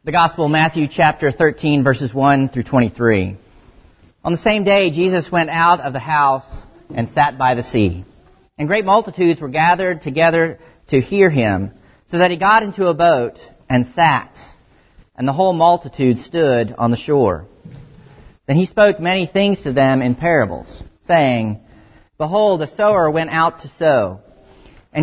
The Gospel of Matthew chapter 13, verses 1 through 23. On the same day, Jesus went out of the house and sat by the sea. And great multitudes were gathered together to hear him, so that he got into a boat and sat, and the whole multitude stood on the shore. Then he spoke many things to them in parables, saying, Behold, a sower went out to sow, and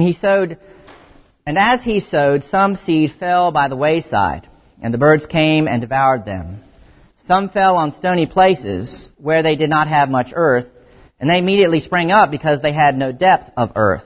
as he sowed, some seed fell by the wayside, and the birds came and devoured them. Some fell on stony places where they did not have much earth, and they immediately sprang up because they had no depth of earth.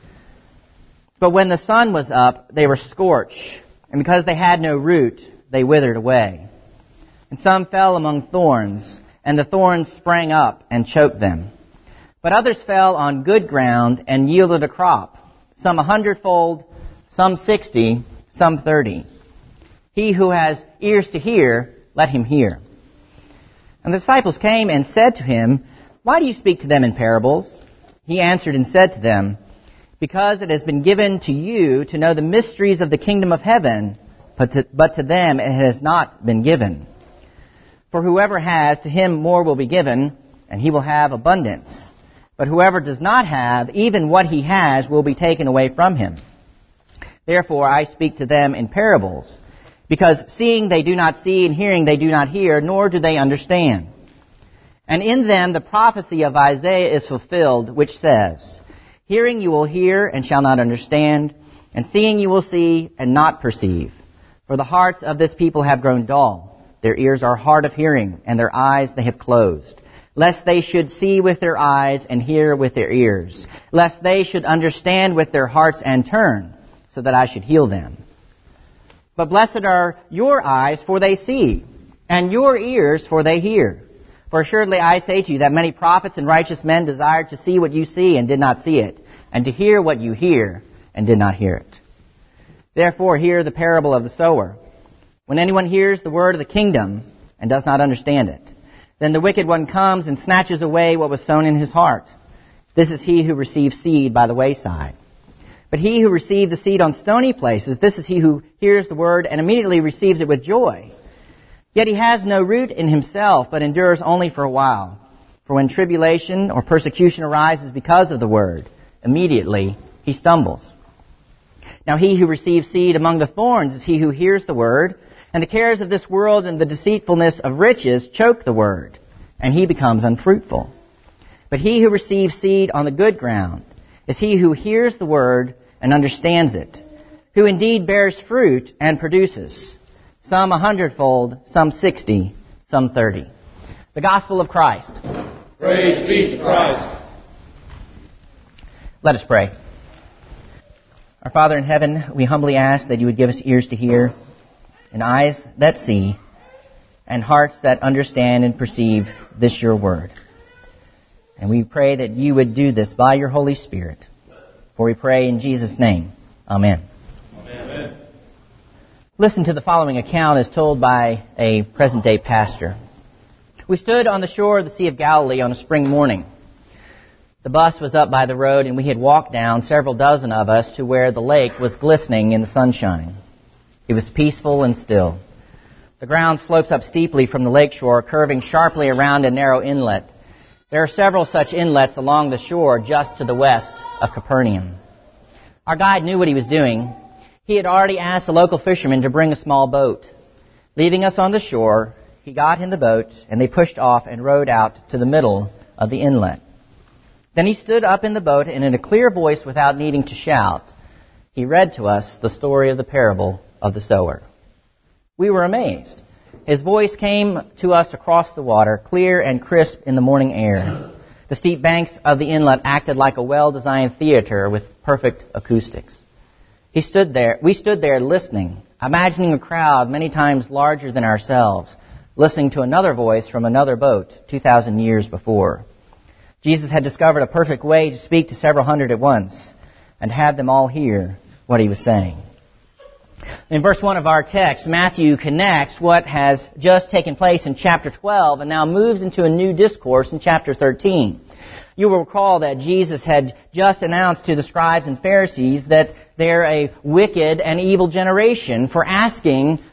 But when the sun was up, they were scorched, and because they had no root, they withered away. And some fell among thorns, and the thorns sprang up and choked them. But others fell on good ground and yielded a crop, some 100-fold, some 60, some 30. He who has ears to hear, let him hear. And the disciples came and said to him, Why do you speak to them in parables? He answered and said to them, Because it has been given to you to know the mysteries of the kingdom of heaven, but to them it has not been given. For whoever has, to him more will be given, and he will have abundance. But whoever does not have, even what he has will be taken away from him. Therefore I speak to them in parables, because seeing they do not see, and hearing they do not hear, nor do they understand. And in them the prophecy of Isaiah is fulfilled, which says, Hearing you will hear and shall not understand, and seeing you will see and not perceive. For the hearts of this people have grown dull. Their ears are hard of hearing, and their eyes they have closed, lest they should see with their eyes and hear with their ears, lest they should understand with their hearts and turn, so that I should heal them. But blessed are your eyes, for they see, and your ears, for they hear. For assuredly I say to you that many prophets and righteous men desired to see what you see and did not see it, and to hear what you hear and did not hear it. Therefore hear the parable of the sower. When anyone hears the word of the kingdom and does not understand it, then the wicked one comes and snatches away what was sown in his heart. This is he who receives seed by the wayside. But he who received the seed on stony places, this is he who hears the word and immediately receives it with joy. Yet he has no root in himself, but endures only for a while. For when tribulation or persecution arises because of the word, immediately he stumbles. Now he who receives seed among the thorns is he who hears the word, and the cares of this world and the deceitfulness of riches choke the word, and he becomes unfruitful. But he who receives seed on the good ground is he who hears the word and understands it, who indeed bears fruit and produces, some 100-fold, some 60, some 30. The Gospel of Christ. Praise be to Christ. Let us pray. Our Father in heaven, we humbly ask that you would give us ears to hear, and eyes that see, and hearts that understand and perceive this your word. And we pray that you would do this by your Holy Spirit. For we pray in Jesus' name. Amen. Amen. Listen to the following account as told by a present-day pastor. We stood on the shore of the Sea of Galilee on a spring morning. The bus was up by the road, and we had walked down, several dozen of us, to where the lake was glistening in the sunshine. It was peaceful and still. The ground slopes up steeply from the lakeshore, curving sharply around a narrow inlet. There are several such inlets along the shore just to the west of Capernaum. Our guide knew what he was doing. He had already asked a local fisherman to bring a small boat. Leaving us on the shore, he got in the boat, and they pushed off and rowed out to the middle of the inlet. Then he stood up in the boat, and in a clear voice, without needing to shout, he read to us the story of the parable of the sower. We were amazed. His voice came to us across the water, clear and crisp in the morning air. The steep banks of the inlet acted like a well-designed theater with perfect acoustics. We stood there listening, imagining a crowd many times larger than ourselves, listening to another voice from another boat 2,000 years before. Jesus had discovered a perfect way to speak to several hundred at once and have them all hear what he was saying. In verse 1 of our text, Matthew connects what has just taken place in chapter 12 and now moves into a new discourse in chapter 13. You will recall that Jesus had just announced to the scribes and Pharisees that they're a wicked and evil generation for asking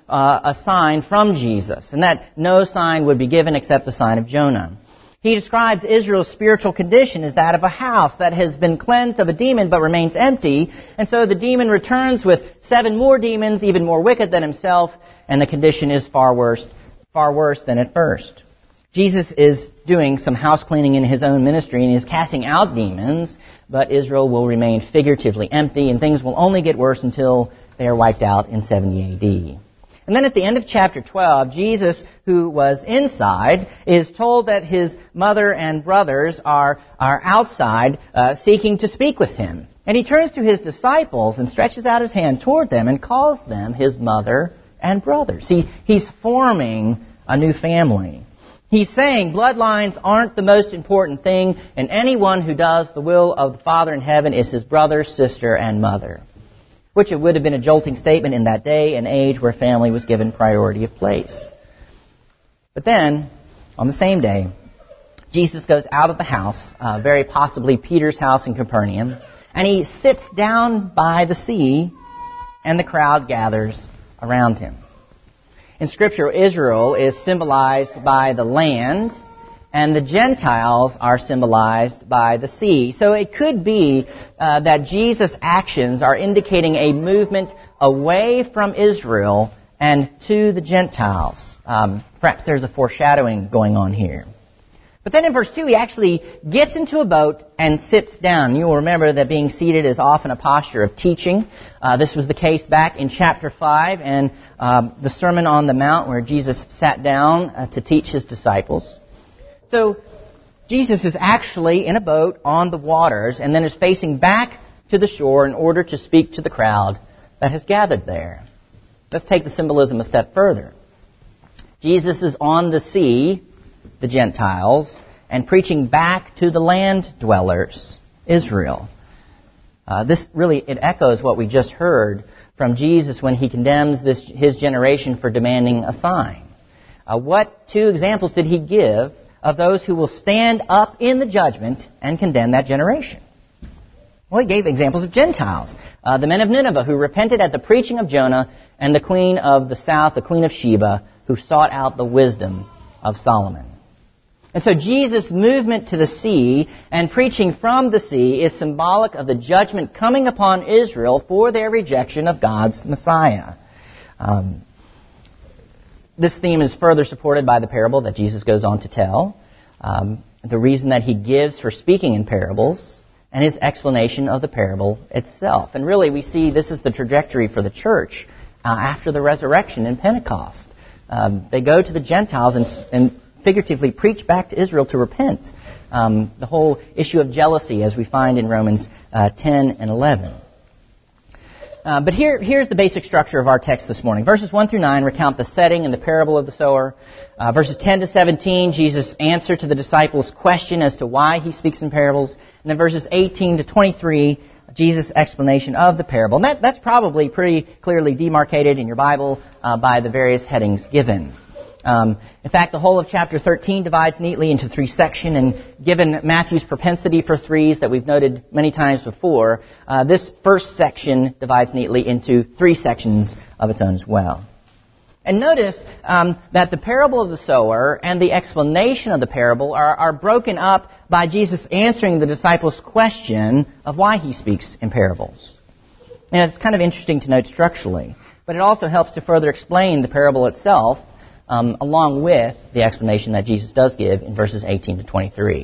a sign from Jesus, and that no sign would be given except the sign of Jonah. He describes Israel's spiritual condition as that of a house that has been cleansed of a demon but remains empty, and so the demon returns with 7 more demons, even more wicked than himself, and the condition is far worse than at first. Jesus is doing some house cleaning in his own ministry and is casting out demons, but Israel will remain figuratively empty, and things will only get worse until they are wiped out in 70 A.D. And then at the end of chapter 12, Jesus, who was inside, is told that his mother and brothers are outside seeking to speak with him. And he turns to his disciples and stretches out his hand toward them and calls them his mother and brothers. He's forming a new family. He's saying bloodlines aren't the most important thing, and anyone who does the will of the Father in heaven is his brother, sister, and mother. Which it would have been a jolting statement in that day and age where family was given priority of place. But then, on the same day, Jesus goes out of the house, very possibly Peter's house in Capernaum, and he sits down by the sea, and the crowd gathers around him. In Scripture, Israel is symbolized by the land, and the Gentiles are symbolized by the sea. So it could be that Jesus' actions are indicating a movement away from Israel and to the Gentiles. Perhaps there's a foreshadowing going on here. But then in verse 2, he actually gets into a boat and sits down. You will remember that being seated is often a posture of teaching. This was the case back in chapter 5 and the Sermon on the Mount where Jesus sat down to teach his disciples. So Jesus is actually in a boat on the waters and then is facing back to the shore in order to speak to the crowd that has gathered there. Let's take the symbolism a step further. Jesus is on the sea, the Gentiles, and preaching back to the land dwellers, Israel. It echoes what we just heard from Jesus when he condemns his generation for demanding a sign. What 2 examples did he give of those who will stand up in the judgment and condemn that generation? Well, he gave examples of Gentiles. The men of Nineveh who repented at the preaching of Jonah, and the queen of the south, the queen of Sheba, who sought out the wisdom of Solomon. And so Jesus' movement to the sea and preaching from the sea is symbolic of the judgment coming upon Israel for their rejection of God's Messiah. This theme is further supported by the parable that Jesus goes on to tell, the reason that he gives for speaking in parables, and his explanation of the parable itself. And really, we see this is the trajectory for the church after the resurrection in Pentecost. They go to the Gentiles and figuratively preach back to Israel to repent. The whole issue of jealousy, as we find in Romans 10 and 11. But here's the basic structure of our text this morning. Verses 1 through 9 recount the setting and the parable of the sower. Verses 10 to 17, Jesus' answer to the disciples' question as to why he speaks in parables. And then verses 18 to 23, Jesus' explanation of the parable. And that's probably pretty clearly demarcated in your Bible by the various headings given. In fact, the whole of chapter 13 divides neatly into 3 sections, and given Matthew's propensity for threes that we've noted many times before, this first section divides neatly into 3 sections of its own as well. And notice that the parable of the sower and the explanation of the parable are broken up by Jesus answering the disciples' question of why he speaks in parables. And it's kind of interesting to note structurally, but it also helps to further explain the parable itself, along with the explanation that Jesus does give in verses 18 to 23.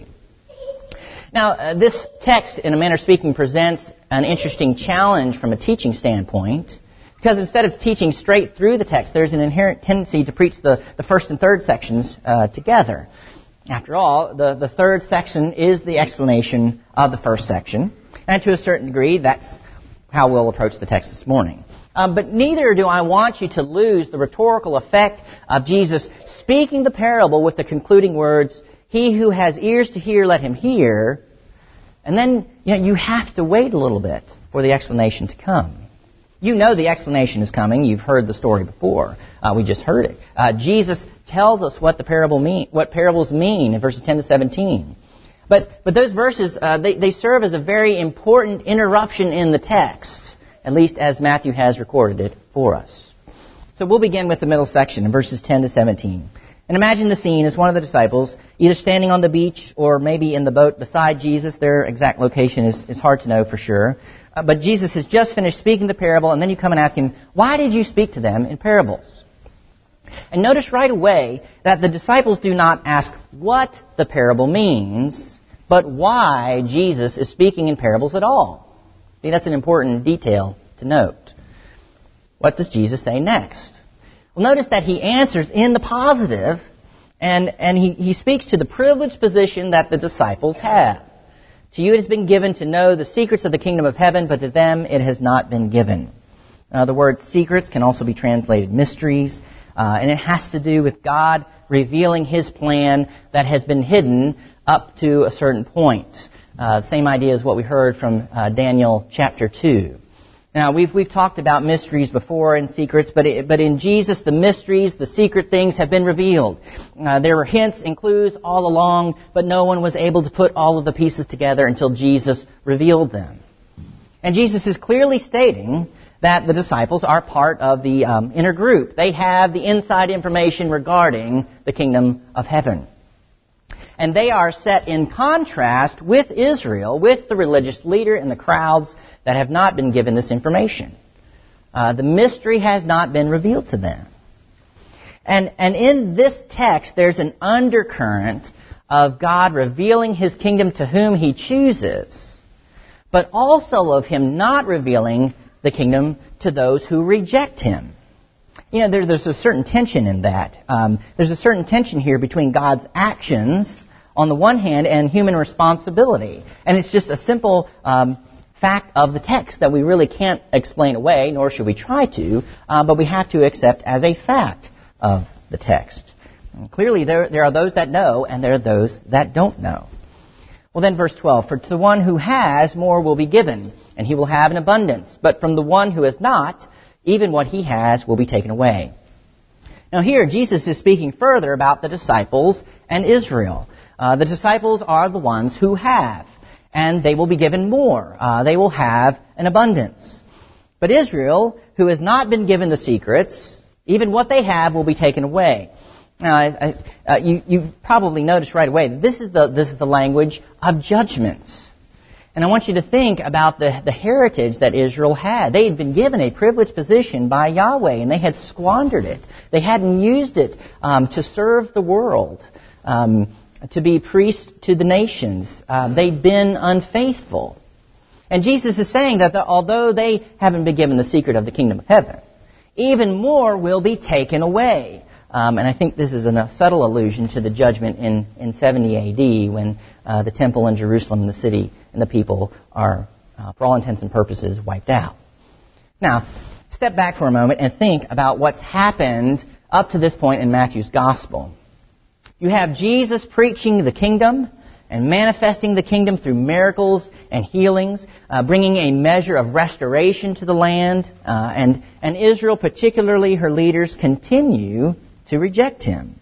Now, this text, in a manner of speaking, presents an interesting challenge from a teaching standpoint, because instead of teaching straight through the text, there's an inherent tendency to preach the first and third sections together. After all, the third section is the explanation of the first section, and to a certain degree, that's how we'll approach the text this morning. But neither do I want you to lose the rhetorical effect of Jesus speaking the parable with the concluding words, "He who has ears to hear, let him hear." And then, you have to wait a little bit for the explanation to come. You know the explanation is coming. You've heard the story before. We just heard it. Jesus tells us what parables mean in verses 10 to 17. But those verses, they serve as a very important interruption in the text, at least as Matthew has recorded it for us. So we'll begin with the middle section in verses 10 to 17. And imagine the scene as one of the disciples, either standing on the beach or maybe in the boat beside Jesus. Their exact location is hard to know for sure. But Jesus has just finished speaking the parable, and then you come and ask him, why did you speak to them in parables? And notice right away that the disciples do not ask what the parable means, but why Jesus is speaking in parables at all. See, that's an important detail to note. What does Jesus say next? Well, notice that he answers in the positive, and he speaks to the privileged position that the disciples have. To you it has been given to know the secrets of the kingdom of heaven, but to them it has not been given. The word secrets can also be translated mysteries, and it has to do with God revealing His plan that has been hidden up to a certain point. Same idea as what we heard from Daniel chapter 2. Now, we've talked about mysteries before and secrets, but in Jesus, the mysteries, the secret things have been revealed. There were hints and clues all along, but no one was able to put all of the pieces together until Jesus revealed them. And Jesus is clearly stating that the disciples are part of the inner group. They have the inside information regarding the kingdom of heaven. And they are set in contrast with Israel, with the religious leader and the crowds that have not been given this information. The mystery has not been revealed to them. And in this text, there's an undercurrent of God revealing His kingdom to whom He chooses, but also of Him not revealing the kingdom to those who reject Him. You know, there's a certain tension in that. There's a certain tension here between God's actions on the one hand and human responsibility. And it's just a simple fact of the text that we really can't explain away, nor should we try to, but we have to accept as a fact of the text. And clearly there are those that know and there are those that don't know. Well then, verse 12, for to the one who has, more will be given, and he will have an abundance. But from the one who has not, even what he has will be taken away. Now here, Jesus is speaking further about the disciples and Israel. The disciples are the ones who have, and they will be given more. They will have an abundance. But Israel, who has not been given the secrets, even what they have will be taken away. Now, you probably noticed right away that this is the language of judgment. And I want you to think about the heritage that Israel had. They had been given a privileged position by Yahweh, and they had squandered it. They hadn't used it to serve the world, to be priests to the nations. They'd been unfaithful. And Jesus is saying that although they haven't been given the secret of the kingdom of heaven, even more will be taken away. And I think this is a subtle allusion to the judgment in 70 A.D. when the temple in Jerusalem and the city and the people are, for all intents and purposes, wiped out. Now, step back for a moment and think about what's happened up to this point in Matthew's Gospel. You have Jesus preaching the kingdom and manifesting the kingdom through miracles and healings, bringing a measure of restoration to the land, and Israel, particularly her leaders, continue to reject Him.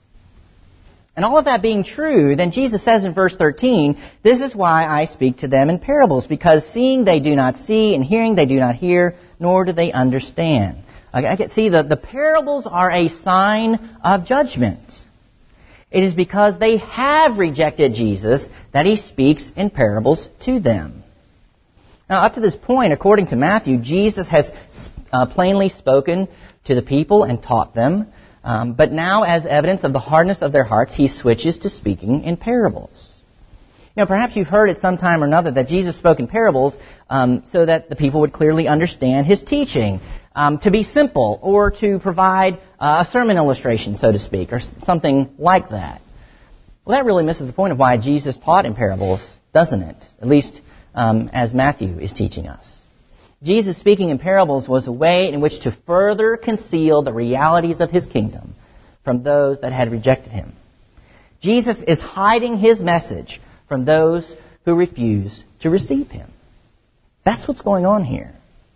And all of that being true, then Jesus says in verse 13, this is why I speak to them in parables, because seeing they do not see, and hearing they do not hear, nor do they understand. I can see the parables are a sign of judgment. It is because they have rejected Jesus that He speaks in parables to them. Now, up to this point, according to Matthew, Jesus has plainly spoken to the people and taught them. But now, as evidence of the hardness of their hearts, He switches to speaking in parables. You know, perhaps you've heard at some time or another that Jesus spoke in parables so that the people would clearly understand His teaching, to be simple, or to provide a sermon illustration, so to speak, or something like that. Well, that really misses the point of why Jesus taught in parables, doesn't it? At least as Matthew is teaching us. Jesus speaking in parables was a way in which to further conceal the realities of His kingdom from those that had rejected Him. Jesus is hiding His message from those who refuse to receive Him. That's what's going on here.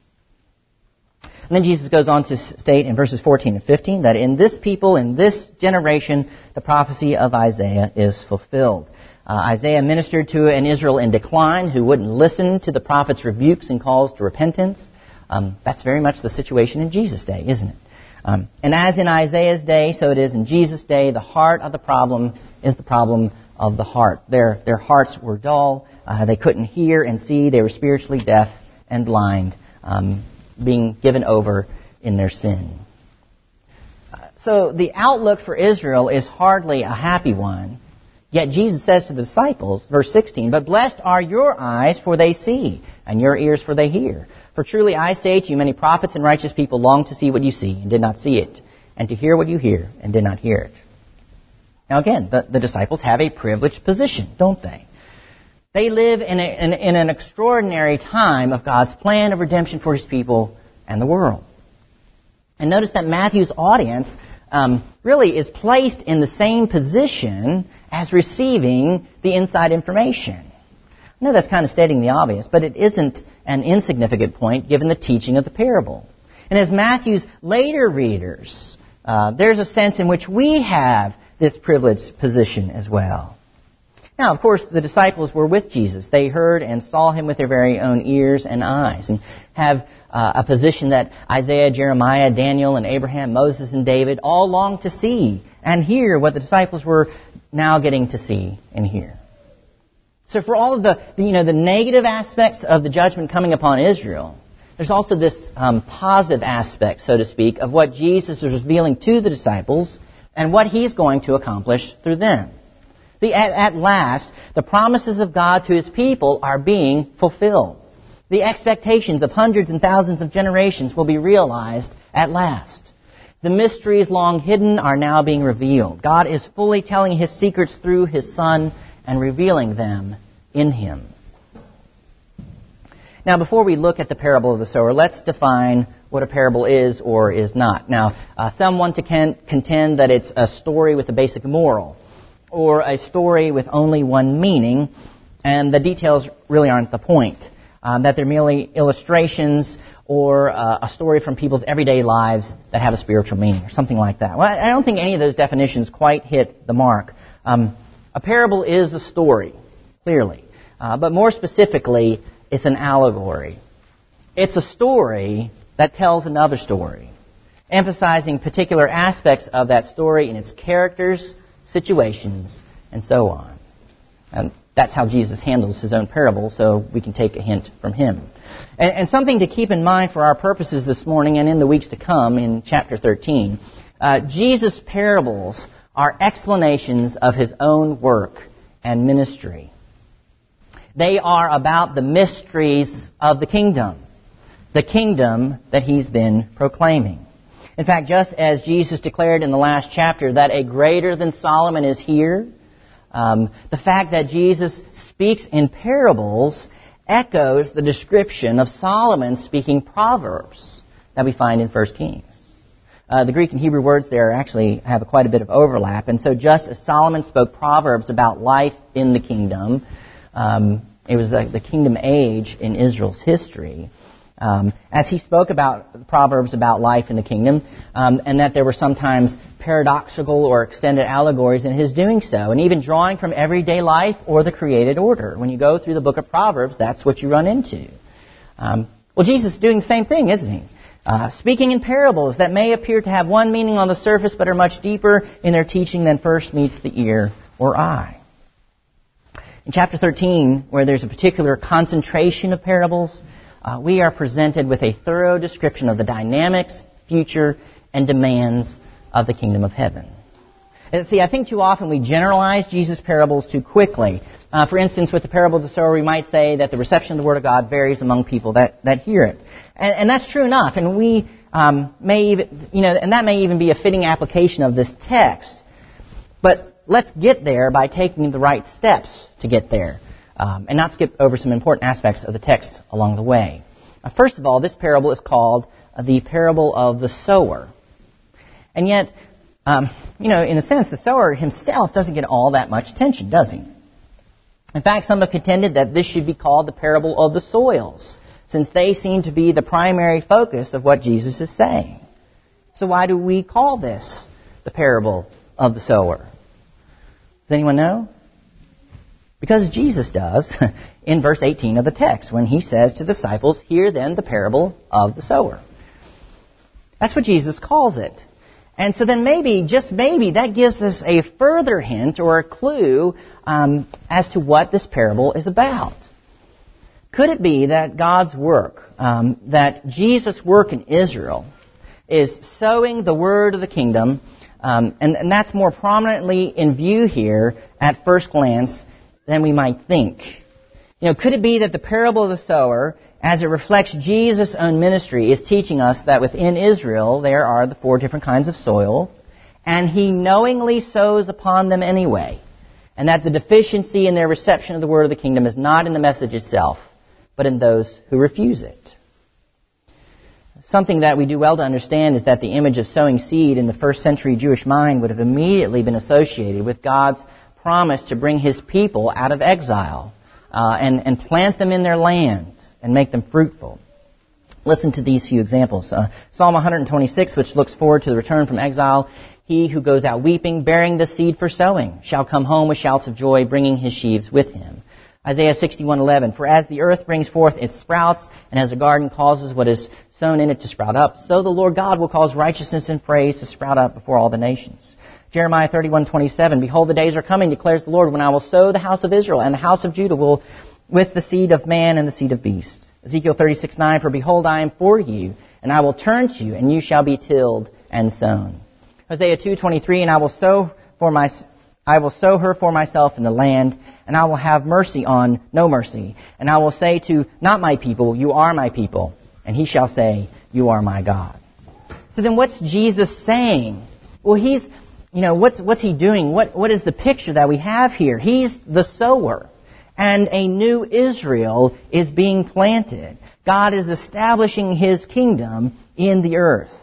And then Jesus goes on to state in verses 14 and 15 that in this people, in this generation, the prophecy of Isaiah is fulfilled. Isaiah ministered to an Israel in decline who wouldn't listen to the prophet's rebukes and calls to repentance. That's very much the situation in Jesus' day, isn't it? And as in Isaiah's day, so it is in Jesus' day, the heart of the problem is the problem of the heart. Their hearts were dull. They couldn't hear and see. They were spiritually deaf and blind, being given over in their sin. So the outlook for Israel is hardly a happy one. Yet Jesus says to the disciples, verse 16, "But blessed are your eyes, for they see, and your ears, for they hear. For truly I say to you, many prophets and righteous people longed to see what you see, and did not see it, and to hear what you hear, and did not hear it." Now again, the disciples have a privileged position, don't they? They live in an extraordinary time of God's plan of redemption for His people and the world. And notice that Matthew's audience really is placed in the same position as receiving the inside information. I know that's kind of stating the obvious, but it isn't an insignificant point given the teaching of the parable. And as Matthew's later readers, there's a sense in which we have this privileged position as well. Now, of course, the disciples were with Jesus. They heard and saw Him with their very own ears and eyes, and have a position that Isaiah, Jeremiah, Daniel, and Abraham, Moses, and David all longed to see and hear what the disciples were now getting to see and hear. So for all of the negative aspects of the judgment coming upon Israel, there's also this positive aspect, so to speak, of what Jesus is revealing to the disciples and what He's going to accomplish through them. At last, the promises of God to His people are being fulfilled. The expectations of hundreds and thousands of generations will be realized at last. The mysteries long hidden are now being revealed. God is fully telling His secrets through His Son and revealing them in Him. Now, before we look at the parable of the sower, let's define what a parable is or is not. Now, some want to contend that it's a story with a basic moral, or a story with only one meaning, and the details really aren't the point. That they're merely illustrations or a story from people's everyday lives that have a spiritual meaning, or something like that. Well, I don't think any of those definitions quite hit the mark. A parable is a story, clearly. But more specifically, it's an allegory. It's a story that tells another story, emphasizing particular aspects of that story in its characters, situations, and so on. And that's how Jesus handles His own parable, so we can take a hint from Him. And something to keep in mind for our purposes this morning and in the weeks to come in chapter 13, Jesus' parables are explanations of His own work and ministry. They are about the mysteries of the kingdom that He's been proclaiming. In fact, just as Jesus declared in the last chapter that a greater than Solomon is here, the fact that Jesus speaks in parables echoes the description of Solomon speaking Proverbs that we find in 1 Kings. The Greek and Hebrew words there actually have quite a bit of overlap, and so just as Solomon spoke Proverbs about life in the kingdom, it was the kingdom age in Israel's history. As he spoke about Proverbs about life in the kingdom, and that there were sometimes paradoxical or extended allegories in his doing so, and even drawing from everyday life or the created order. When you go through the book of Proverbs, that's what you run into. Well, Jesus is doing the same thing, isn't He? Speaking in parables that may appear to have one meaning on the surface, but are much deeper in their teaching than first meets the ear or eye. In chapter 13, where there's a particular concentration of parables, we are presented with a thorough description of the dynamics, future, and demands of the kingdom of heaven. And see, I think too often we generalize Jesus' parables too quickly. For instance, with the parable of the sower, we might say that the reception of the Word of God varies among people that hear it. And that's true enough, and we may even, and that may even be a fitting application of this text. But let's get there by taking the right steps to get there. And not skip over some important aspects of the text along the way. First of all, this parable is called the parable of the sower. And yet, in a sense, the sower himself doesn't get all that much attention, does he? In fact, some have contended that this should be called the parable of the soils, since they seem to be the primary focus of what Jesus is saying. So why do we call this the parable of the sower? Does anyone know? Because Jesus does in verse 18 of the text when He says to the disciples, "Hear then the parable of the sower." That's what Jesus calls it. And so then maybe, just maybe, that gives us a further hint or a clue as to what this parable is about. Could it be that God's work, that Jesus' work in Israel, is sowing the word of the kingdom, and that's more prominently in view here at first glance than we might think? Could it be that the parable of the sower, as it reflects Jesus' own ministry, is teaching us that within Israel there are the 4 different kinds of soil, and He knowingly sows upon them anyway, and that the deficiency in their reception of the word of the kingdom is not in the message itself, but in those who refuse it? Something that we do well to understand is that the image of sowing seed in the first century Jewish mind would have immediately been associated with God's promise to bring His people out of exile and plant them in their land and make them fruitful. Listen to these few examples. Psalm 126, which looks forward to the return from exile. He who goes out weeping, bearing the seed for sowing, shall come home with shouts of joy, bringing his sheaves with him. Isaiah 61:11, for as the earth brings forth its sprouts, and as a garden causes what is sown in it to sprout up, so the Lord God will cause righteousness and praise to sprout up before all the nations. Jeremiah 31:27, behold, the days are coming, declares the Lord, when I will sow the house of Israel, and the house of Judah will with the seed of man and the seed of beast. Ezekiel 36:9, for behold, I am for you, and I will turn to you, and you shall be tilled and sown. Hosea 2:23, and I will sow her for myself in the land, and I will have mercy on no mercy. And I will say to not my people, you are my people. And he shall say, you are my God. So then what's Jesus saying? Well, what's he doing? What is the picture that we have here? He's the sower. And a new Israel is being planted. God is establishing His kingdom in the earth.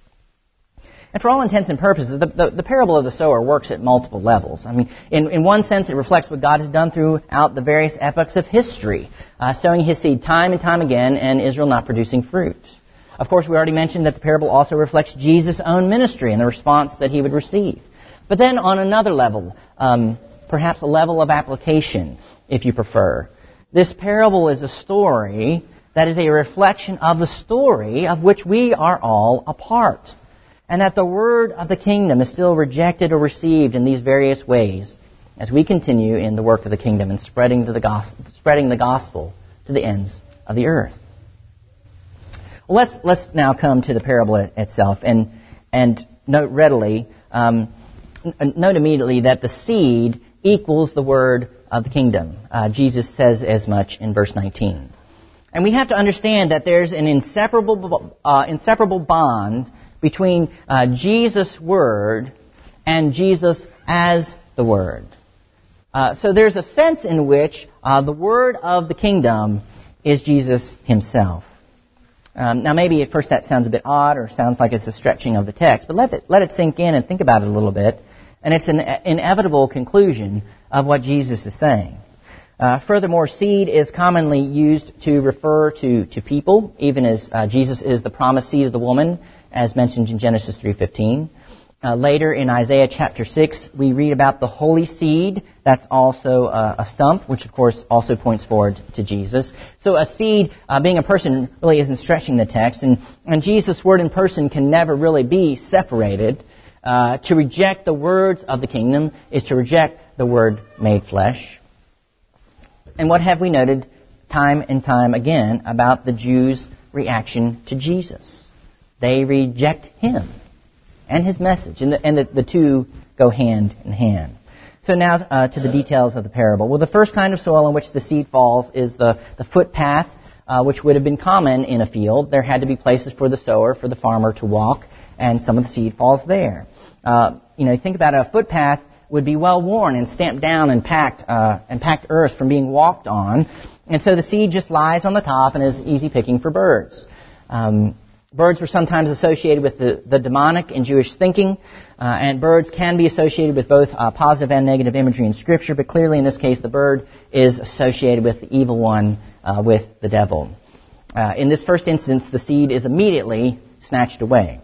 And for all intents and purposes, the parable of the sower works at multiple levels. I mean, in one sense, it reflects what God has done throughout the various epochs of history, sowing His seed time and time again, and Israel not producing fruit. Of course, we already mentioned that the parable also reflects Jesus' own ministry and the response that He would receive. But then on another level, perhaps a level of application, if you prefer, this parable is a story that is a reflection of the story of which we are all a part. And that the word of the kingdom is still rejected or received in these various ways as we continue in the work of the kingdom and spreading the gospel to the ends of the earth. Well, let's now come to the parable itself and note immediately that the seed equals the word of the kingdom. Jesus says as much in verse 19. And we have to understand that there's an inseparable bond between Jesus' word and Jesus as the word. So there's a sense in which the word of the kingdom is Jesus Himself. Now maybe at first that sounds a bit odd or sounds like it's a stretching of the text, but let it sink in and think about it a little bit. And it's an inevitable conclusion of what Jesus is saying. Furthermore, seed is commonly used to refer to people, even as Jesus is the promised seed of the woman, as mentioned in Genesis 3:15. Later in Isaiah chapter 6, we read about the holy seed. That's also a stump, which of course also points forward to Jesus. So a seed, being a person, really isn't stretching the text. And Jesus' word in person can never really be separated. To reject the words of the kingdom is to reject the word made flesh. And what have we noted time and time again about the Jews' reaction to Jesus? They reject Him and His message, and the two go hand in hand. So now to the details of the parable. Well, the first kind of soil in which the seed falls is the footpath, which would have been common in a field. There had to be places for the sower, for the farmer to walk, and some of the seed falls there. Think about a footpath would be well worn and stamped down and packed earth from being walked on, and so the seed just lies on the top and is easy picking for birds. Birds were sometimes associated with the demonic in Jewish thinking, and birds can be associated with both positive and negative imagery in Scripture, but clearly in this case the bird is associated with the evil one, with the devil. In this first instance, the seed is immediately snatched away.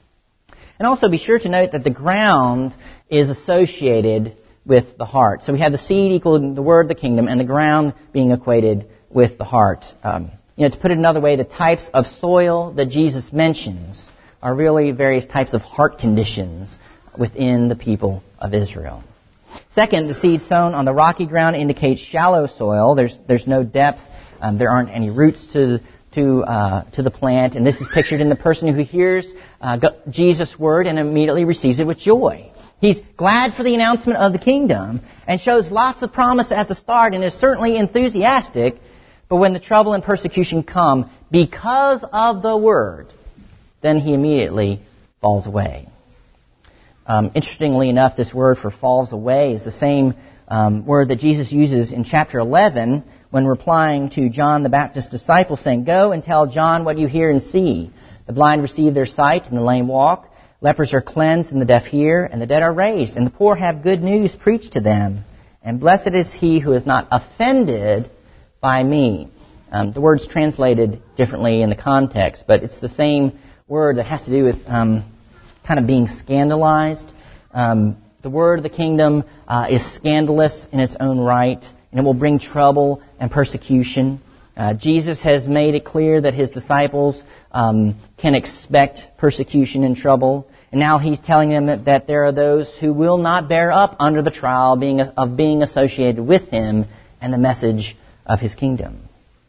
And also be sure to note that the ground is associated with the heart. So we have the seed equaling the word of the kingdom, and the ground being equated with the heart. To put it another way, the types of soil that Jesus mentions are really various types of heart conditions within the people of Israel. Second, the seed sown on the rocky ground indicates shallow soil. There's no depth. There aren't any roots to the plant. And this is pictured in the person who hears Jesus' word and immediately receives it with joy. He's glad for the announcement of the kingdom and shows lots of promise at the start and is certainly enthusiastic. But when the trouble and persecution come because of the word, then he immediately falls away. Interestingly enough, this word for falls away is the same word that Jesus uses in chapter 11 when replying to John the Baptist's disciple, saying, "Go and tell John what you hear and see. The blind receive their sight and the lame walk. Lepers are cleansed and the deaf hear and the dead are raised. And the poor have good news preached to them. And blessed is he who is not offended by me." The word's translated differently in the context, but it's the same word that has to do with kind of being scandalized. The word of the kingdom is scandalous in its own right, and it will bring trouble and persecution. Jesus has made it clear that his disciples can expect persecution and trouble. And now he's telling them that there are those who will not bear up under the trial of being associated with him and the message of his kingdom.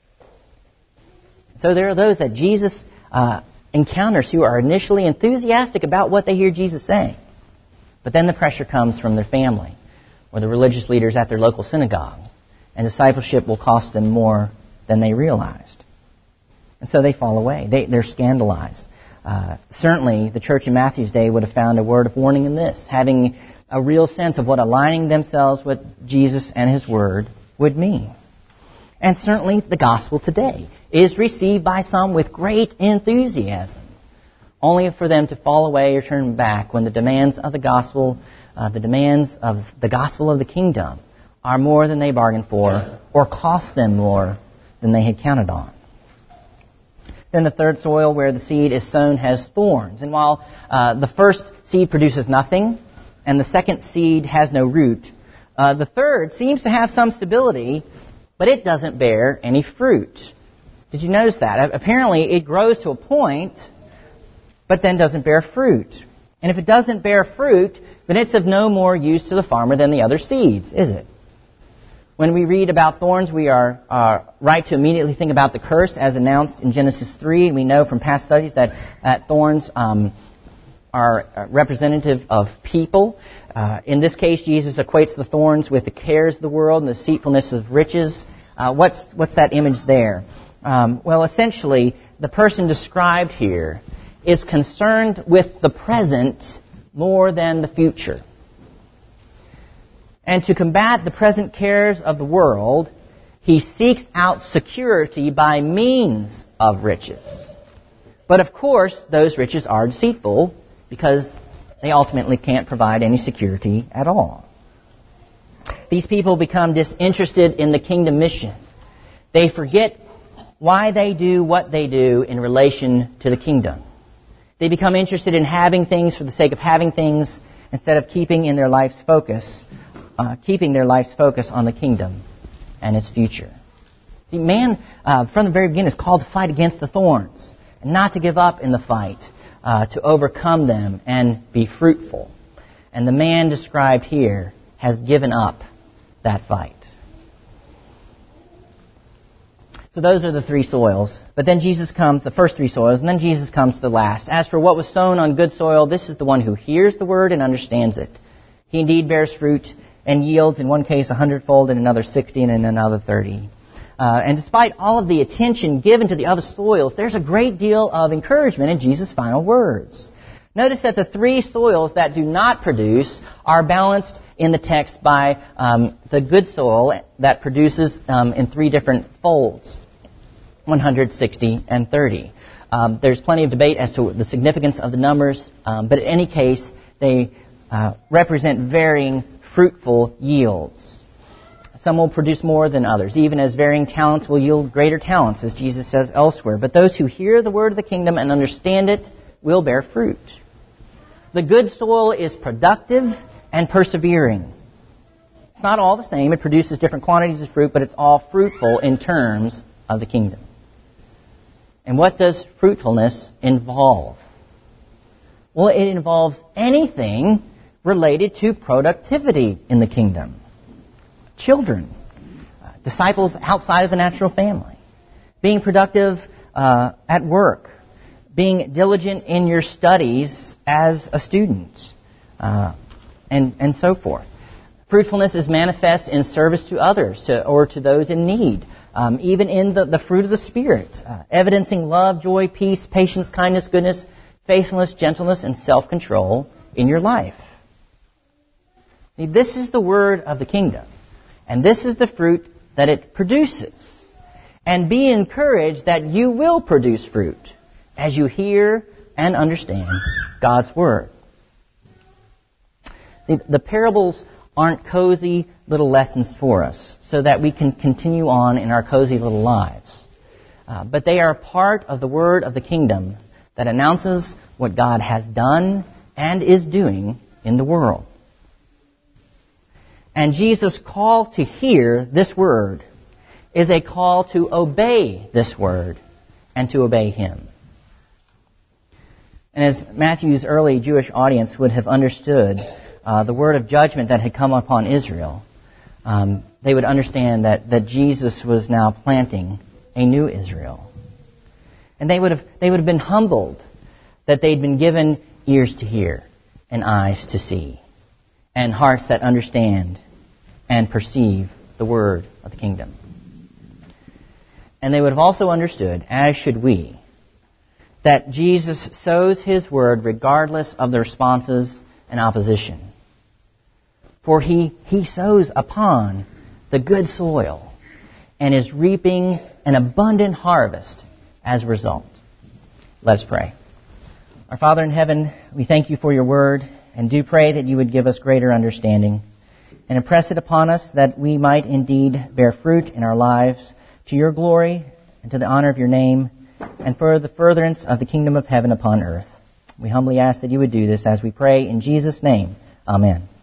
So there are those that Jesus encounters who are initially enthusiastic about what they hear Jesus say. But then the pressure comes from their family or the religious leaders at their local synagogue. And discipleship will cost them more than they realized. And so they fall away. They're scandalized. Certainly, the church in Matthew's day would have found a word of warning in this, having a real sense of what aligning themselves with Jesus and his word would mean. And certainly, the gospel today is received by some with great enthusiasm, only for them to fall away or turn back when the demands of the gospel of the kingdom are more than they bargained for or cost them more than they had counted on. Then the third soil where the seed is sown has thorns. And while the first seed produces nothing and the second seed has no root, the third seems to have some stability, but it doesn't bear any fruit. Did you notice that? Apparently it grows to a point, but then doesn't bear fruit. And if it doesn't bear fruit, then it's of no more use to the farmer than the other seeds, is it? When we read about thorns, we are right to immediately think about the curse as announced in Genesis 3. And we know from past studies that thorns are representative of people. In this case, Jesus equates the thorns with the cares of the world and the deceitfulness of riches. What's that image there? Well, essentially, the person described here is concerned with the present more than the future. And to combat the present cares of the world, he seeks out security by means of riches. But of course, those riches are deceitful because they ultimately can't provide any security at all. These people become disinterested in the kingdom mission. They forget why they do what they do in relation to the kingdom. They become interested in having things for the sake of having things instead of keeping their life's focus on the kingdom and its future. The man, from the very beginning, is called to fight against the thorns and not to give up in the fight, to overcome them and be fruitful. And the man described here has given up that fight. So those are the three soils. But then Jesus comes, the first three soils, and then Jesus comes to the last. As for what was sown on good soil, this is the one who hears the word and understands it. He indeed bears fruit and yields, in one case 100-fold, in another 60, and in another 30. And despite all of the attention given to the other soils, there's a great deal of encouragement in Jesus' final words. Notice that the three soils that do not produce are balanced in the text by the good soil that produces in three different folds, 100, 60, and 30. There's plenty of debate as to the significance of the numbers, but in any case, they represent varying fruitful yields. Some will produce more than others, even as varying talents will yield greater talents, as Jesus says elsewhere. But those who hear the word of the kingdom and understand it will bear fruit. The good soil is productive and persevering. It's not all the same. It produces different quantities of fruit, but it's all fruitful in terms of the kingdom. And what does fruitfulness involve? Well, it involves anything related to productivity in the kingdom. Children, disciples outside of the natural family, being productive at work, being diligent in your studies as a student, and so forth. Fruitfulness is manifest in service to others or to those in need, even in the fruit of the Spirit, evidencing love, joy, peace, patience, kindness, goodness, faithfulness, gentleness, and self-control in your life. This is the word of the kingdom, and this is the fruit that it produces. And be encouraged that you will produce fruit as you hear and understand God's word. The parables aren't cozy little lessons for us so that we can continue on in our cozy little lives. But they are part of the word of the kingdom that announces what God has done and is doing in the world. And Jesus' call to hear this word is a call to obey this word and to obey Him. And as Matthew's early Jewish audience would have understood the word of judgment that had come upon Israel, they would understand that Jesus was now planting a new Israel. And they would have been humbled that they'd been given ears to hear and eyes to see and hearts that understand and perceive the word of the kingdom. And they would have also understood, as should we, that Jesus sows His word regardless of the responses and opposition. For He sows upon the good soil and is reaping an abundant harvest as a result. Let us pray. Our Father in heaven, we thank You for Your word and do pray that You would give us greater understanding and impress it upon us that we might indeed bear fruit in our lives to Your glory and to the honor of Your name and for the furtherance of the kingdom of heaven upon earth. We humbly ask that You would do this as we pray in Jesus' name. Amen.